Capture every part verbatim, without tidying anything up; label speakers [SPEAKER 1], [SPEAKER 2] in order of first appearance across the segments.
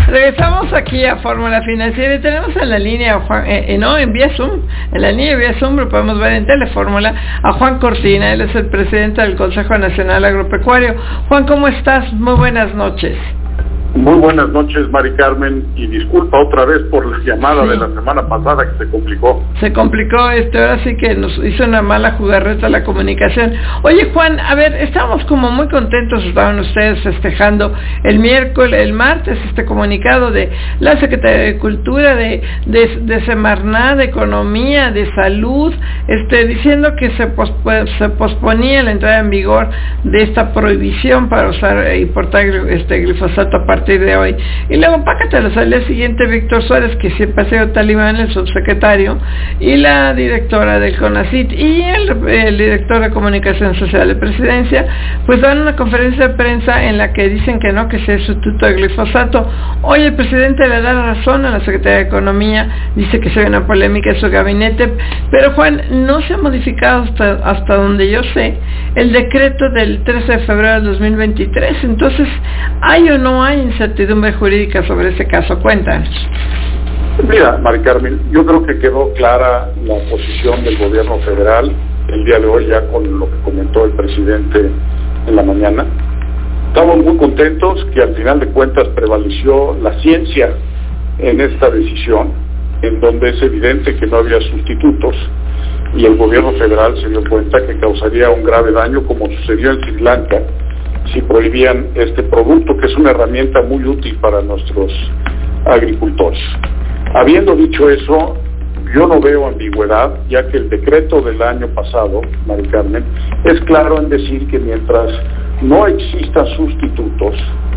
[SPEAKER 1] Regresamos aquí a Fórmula Financiera y tenemos en la línea, Juan, eh, eh, no, en vía Zoom, en la línea vía Zoom lo podemos ver en Telefórmula, a Juan Cortina. Él es el presidente del Consejo Nacional Agropecuario. Juan, ¿cómo estás? Muy buenas noches.
[SPEAKER 2] Muy buenas noches, Mari Carmen, y disculpa otra vez por la llamada sí. de la semana pasada que se complicó.
[SPEAKER 1] Se complicó, este, ahora sí que nos hizo una mala jugarreta la comunicación. Oye, Juan, a ver, estamos como muy contentos, estaban ustedes festejando el miércoles, el martes, este comunicado de la Secretaría de Cultura, de, de, de Semarnat, de Economía, de Salud, este, diciendo que se, posp se posponía la entrada en vigor de esta prohibición para usar e importar este glifosato a partir de hoy. Y luego, pácatelos, al día siguiente, Víctor Suárez, que siempre ha sido talibán, el subsecretario, y la directora del CONACYT y el, el director de Comunicación Social de Presidencia, pues dan una conferencia de prensa en la que dicen que no, que sea sustituto de glifosato. Hoy el presidente le da la razón a la Secretaría de Economía, dice que se ve una polémica en su gabinete, pero Juan, no se ha modificado hasta, hasta donde yo sé el decreto del trece de febrero del dos mil veintitrés, entonces, ¿hay o no hay incertidumbre jurídica sobre ese caso? Cuéntanos.
[SPEAKER 2] Mira, Mari Carmen, yo creo que quedó clara la posición del gobierno federal el día de hoy, ya con lo que comentó el presidente en la mañana. Estamos muy contentos que al final de cuentas prevaleció la ciencia en esta decisión, en donde es evidente que no había sustitutos, y el gobierno federal se dio cuenta que causaría un grave daño, como sucedió en Sri Lanka, si prohibían este producto, que es una herramienta muy útil para nuestros agricultores. Habiendo dicho eso, yo no veo ambigüedad, ya que el decreto del año pasado, Mari Carmen, es claro en decir que mientras no existan sustitutos,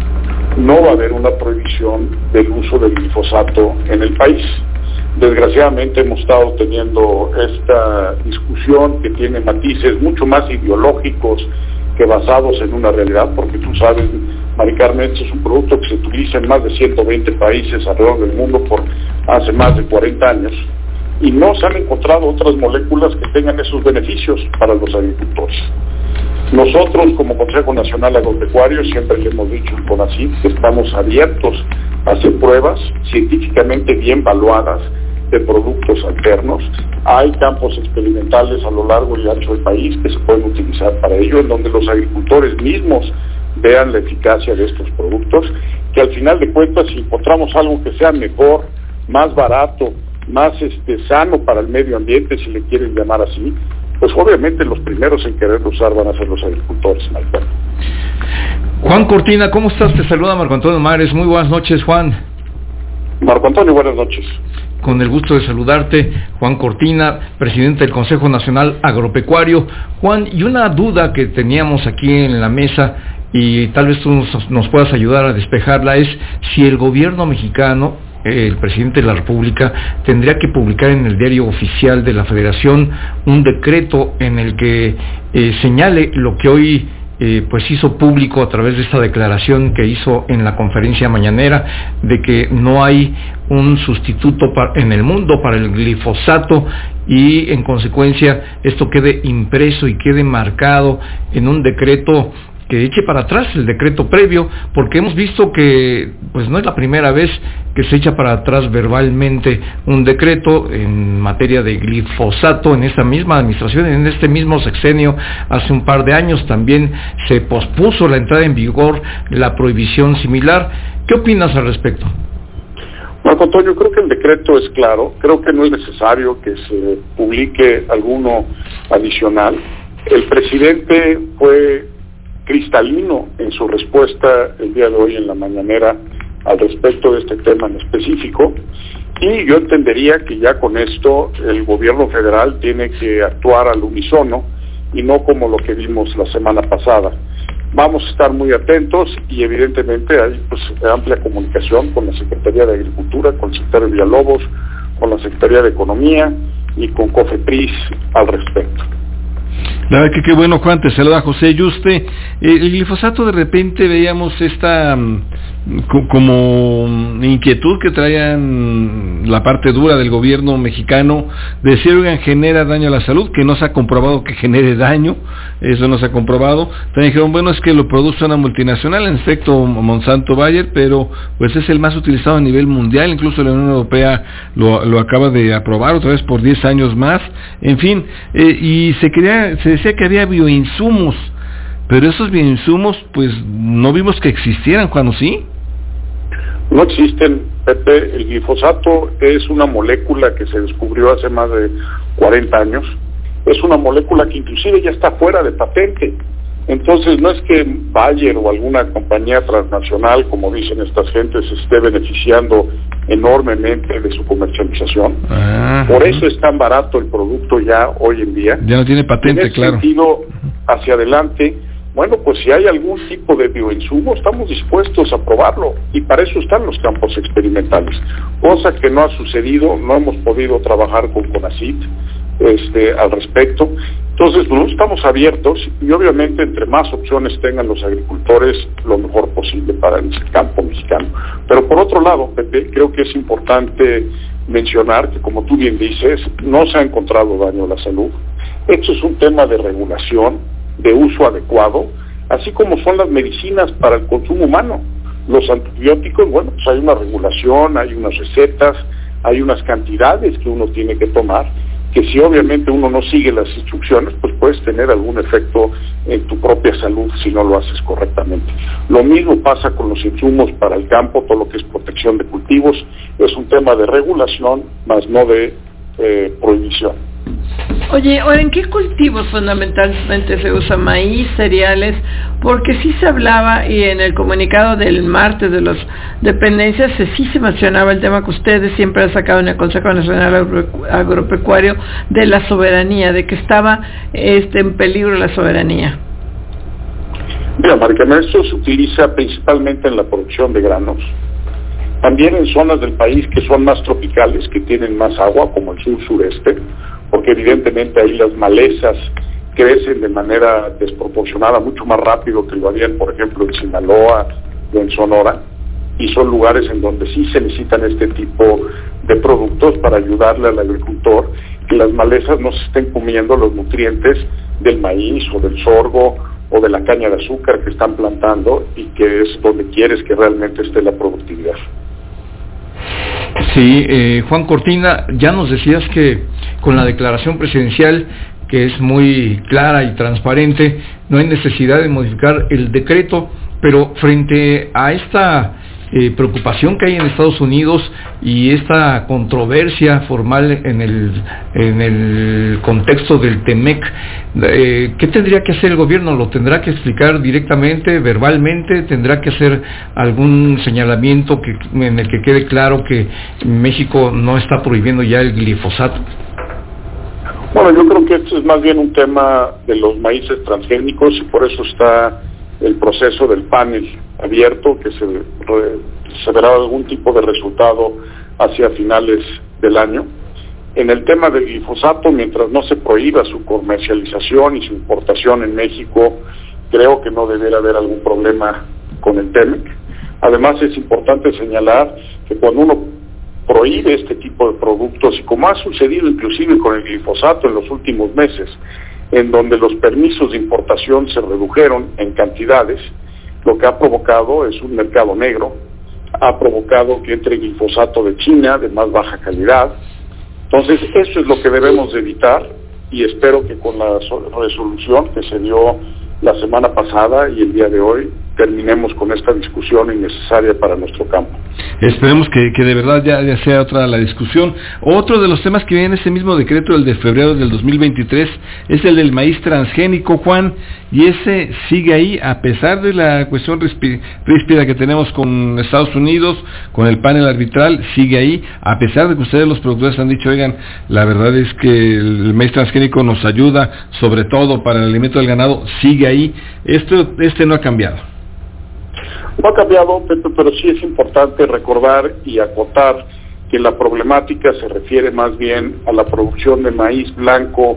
[SPEAKER 2] no va a haber una prohibición del uso del glifosato en el país. Desgraciadamente hemos estado teniendo esta discusión que tiene matices mucho más ideológicos que basados en una realidad, porque tú sabes, Mari Carmen, este es un producto que se utiliza en más de ciento veinte países alrededor del mundo por hace más de cuarenta años, y no se han encontrado otras moléculas que tengan esos beneficios para los agricultores. Nosotros, como Consejo Nacional Agropecuario, siempre le hemos dicho al CONACYT que estamos abiertos a hacer pruebas científicamente bien evaluadas de productos alternos. Hay campos experimentales a lo largo y ancho del país que se pueden utilizar para ello, en donde los agricultores mismos vean la eficacia de estos productos, que al final de cuentas, si encontramos algo que sea mejor, más barato, más este, sano para el medio ambiente, si le quieren llamar así, pues obviamente los primeros en querer usar van a ser los agricultores, Marco.
[SPEAKER 3] Juan Cortina, ¿cómo estás? Te saluda Marco Antonio Mares. Muy buenas noches, Juan.
[SPEAKER 2] Marco Antonio, buenas noches.
[SPEAKER 3] Con el gusto de saludarte, Juan Cortina, presidente del Consejo Nacional Agropecuario. Juan, y una duda que teníamos aquí en la mesa, y tal vez tú nos, nos puedas ayudar a despejarla, es si el gobierno mexicano, el presidente de la República, tendría que publicar en el diario oficial de la Federación un decreto en el que eh, señale lo que hoy Eh, pues hizo público a través de esta declaración que hizo en la conferencia mañanera, de que no hay un sustituto para, en el mundo para el glifosato, y en consecuencia esto quede impreso y quede marcado en un decreto que eche para atrás el decreto previo, porque hemos visto que pues no es la primera vez que se echa para atrás verbalmente un decreto en materia de glifosato. En esta misma administración, en este mismo sexenio, hace un par de años también se pospuso la entrada en vigor la prohibición similar. ¿Qué opinas al respecto?
[SPEAKER 2] Marco Antonio, creo que el decreto es claro, creo que no es necesario que se publique alguno adicional. El presidente fue cristalino en su respuesta el día de hoy en la mañanera al respecto de este tema en específico, y yo entendería que ya con esto el gobierno federal tiene que actuar al unísono y no como lo que vimos la semana pasada. Vamos a estar muy atentos, y evidentemente hay pues amplia comunicación con la Secretaría de Agricultura, con el secretario Villalobos, con la Secretaría de Economía y con COFEPRIS al respecto.
[SPEAKER 4] La verdad que qué bueno, Juan, te saluda José Yuste. Eh, el glifosato, de repente veíamos esta co- como inquietud que traían la parte dura del gobierno mexicano de decir, oigan, genera daño a la salud, que no se ha comprobado que genere daño, eso no se ha comprobado. También dijeron, bueno, es que lo produce una multinacional, en efecto Monsanto Bayer, pero pues es el más utilizado a nivel mundial, incluso la Unión Europea lo, lo acaba de aprobar otra vez por diez años más, en fin, eh, y se quería, se decía que había bioinsumos, pero esos bioinsumos pues no vimos que existieran, Juan, ¿sí?
[SPEAKER 2] No existen, Pepe. El glifosato es una molécula que se descubrió hace más de cuarenta años, es una molécula que inclusive ya está fuera de patente. Entonces no es que Bayer o alguna compañía transnacional, como dicen estas gentes, se esté beneficiando enormemente de su comercialización. Ah, por eso es tan barato el producto ya hoy en día.
[SPEAKER 4] Ya no tiene patente,
[SPEAKER 2] en ese
[SPEAKER 4] claro.
[SPEAKER 2] sentido, hacia adelante, bueno, pues si hay algún tipo de bioinsumo, estamos dispuestos a probarlo, y para eso están los campos experimentales, cosa que no ha sucedido. No hemos podido trabajar con CONACYT este, al respecto. Entonces, no estamos abiertos, y obviamente entre más opciones tengan los agricultores, lo mejor posible para el campo mexicano. Pero por otro lado, Pepe, creo que es importante mencionar que, como tú bien dices, no se ha encontrado daño a la salud. Esto es un tema de regulación, de uso adecuado, así como son las medicinas para el consumo humano. Los antibióticos, bueno, pues hay una regulación, hay unas recetas, hay unas cantidades que uno tiene que tomar, que si obviamente uno no sigue las instrucciones, pues puedes tener algún efecto en tu propia salud si no lo haces correctamente. Lo mismo pasa con los insumos para el campo, todo lo que es protección de cultivos, es un tema de regulación, más no de eh, prohibición.
[SPEAKER 1] Oye, ¿o en qué cultivos fundamentalmente se usa maíz, cereales? Porque sí se hablaba, y en el comunicado del martes de las dependencias se, sí se mencionaba el tema que ustedes siempre han sacado en el Consejo Nacional Agropecuario, de la soberanía, de que estaba este, en peligro la soberanía.
[SPEAKER 2] Mira, Maricarmen, esto se utiliza principalmente en la producción de granos, también en zonas del país que son más tropicales, que tienen más agua, como el sur-sureste, porque evidentemente ahí las malezas crecen de manera desproporcionada, mucho más rápido que lo harían, por ejemplo, en Sinaloa o en Sonora, y son lugares en donde sí se necesitan este tipo de productos para ayudarle al agricultor, que las malezas no se estén comiendo los nutrientes del maíz o del sorgo o de la caña de azúcar que están plantando, y que es donde quieres que realmente esté la productividad.
[SPEAKER 3] Sí, eh, Juan Cortina, ya nos decías que con la declaración presidencial, que es muy clara y transparente, no hay necesidad de modificar el decreto, pero frente a esta eh, preocupación que hay en Estados Unidos y esta controversia formal en el en el contexto del TEMEC, eh, ¿qué tendría que hacer el gobierno? ¿Lo tendrá que explicar directamente, verbalmente? ¿Tendrá que hacer algún señalamiento que en el que quede claro que México no está prohibiendo ya el glifosato?
[SPEAKER 2] Bueno, yo creo que esto es más bien un tema de los maíces transgénicos, y por eso está el proceso del panel abierto, que se, re, se verá algún tipo de resultado hacia finales del año. En el tema del glifosato, mientras no se prohíba su comercialización y su importación en México, creo que no debería haber algún problema con el TEMEC. Además, es importante señalar que cuando uno prohíbe este tipo de productos, y como ha sucedido inclusive con el glifosato en los últimos meses, en donde los permisos de importación se redujeron en cantidades, lo que ha provocado es un mercado negro, ha provocado que entre glifosato de China, de más baja calidad. Entonces, eso es lo que debemos de evitar, y espero que con la resolución que se dio la semana pasada y el día de hoy, terminemos con esta discusión innecesaria para nuestro campo.
[SPEAKER 4] Esperemos que, que de verdad ya, ya sea otra la discusión. Otro de los temas que viene en ese mismo decreto, el de febrero del dos mil veintitrés, es el del maíz transgénico, Juan, y ese sigue ahí a pesar de la cuestión ríspida que tenemos con Estados Unidos, con el panel arbitral, sigue ahí, a pesar de que ustedes los productores han dicho, oigan, la verdad es que el maíz transgénico nos ayuda, sobre todo para el alimento del ganado, sigue ahí. Esto, este no ha cambiado.
[SPEAKER 2] No ha cambiado, pero sí es importante recordar y acotar que la problemática se refiere más bien a la producción de maíz blanco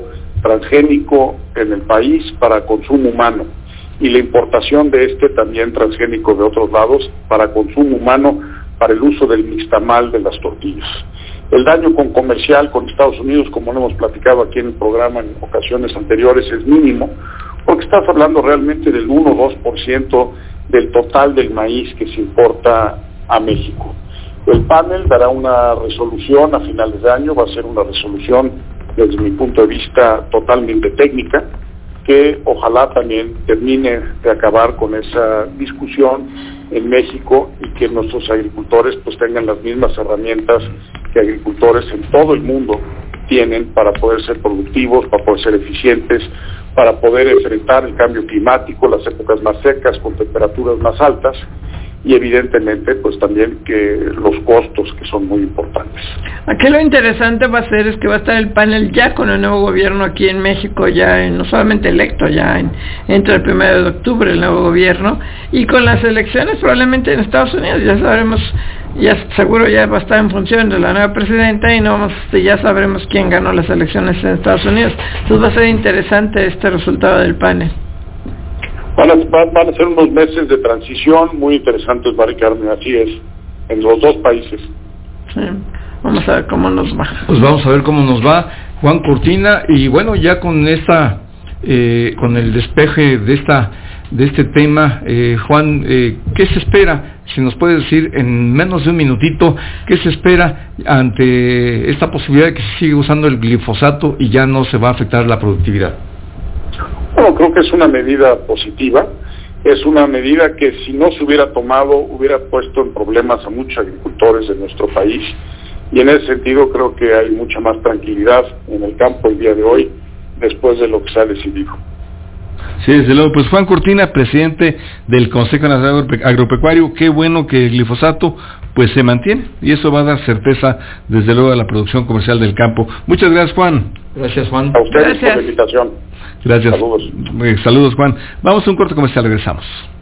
[SPEAKER 2] transgénico en el país para consumo humano y la importación de este también transgénico de otros lados para consumo humano para el uso del mixtamal de las tortillas. El daño con comercial con Estados Unidos, como lo hemos platicado aquí en el programa en ocasiones anteriores, es mínimo, porque estás hablando realmente del uno o dos por ciento del total del maíz que se importa a México. El panel dará una resolución a finales de año, va a ser una resolución desde mi punto de vista totalmente técnica, que ojalá también termine de acabar con esa discusión en México y que nuestros agricultores pues tengan las mismas herramientas que agricultores en todo el mundo tienen para poder ser productivos, para poder ser eficientes, para poder enfrentar el cambio climático, las épocas más secas con temperaturas más altas y evidentemente pues también que los costos que son muy importantes.
[SPEAKER 1] Aquí lo interesante va a ser es que va a estar el panel ya con el nuevo gobierno aquí en México, ya en, no solamente electo, ya en, entre el primero de octubre el nuevo gobierno, y con las elecciones probablemente en Estados Unidos, ya sabremos, ya seguro ya va a estar en función de la nueva presidenta y no vamos, ya sabremos quién ganó las elecciones en Estados Unidos. Entonces va a ser interesante este resultado del panel.
[SPEAKER 2] Van a, van a ser unos meses de transición muy interesantes, Mari Carmen, así es, en los dos países.
[SPEAKER 1] Sí, vamos a ver cómo nos va.
[SPEAKER 3] Pues vamos a ver cómo nos va, Juan Cortina, y bueno, ya con esta, eh, con el despeje de esta, de este tema, eh, Juan, eh, ¿qué se espera? Si nos puede decir en menos de un minutito, ¿qué se espera ante esta posibilidad de que se siga usando el glifosato y ya no se va a afectar la productividad?
[SPEAKER 2] Bueno, creo que es una medida positiva, es una medida que si no se hubiera tomado hubiera puesto en problemas a muchos agricultores de nuestro país y en ese sentido creo que hay mucha más tranquilidad en el campo el día de hoy después de lo que se ha decidido.
[SPEAKER 4] Sí, desde luego. Pues Juan Cortina, presidente del Consejo Nacional Agropecuario, qué bueno que el glifosato pues se mantiene y eso va a dar certeza desde luego a la producción comercial del campo. Muchas gracias, Juan.
[SPEAKER 3] Gracias, Juan.
[SPEAKER 2] A ustedes
[SPEAKER 1] Gracias.
[SPEAKER 2] por la invitación.
[SPEAKER 4] Gracias.
[SPEAKER 2] Saludos.
[SPEAKER 4] Saludos, Juan. Vamos a un corte comercial, regresamos.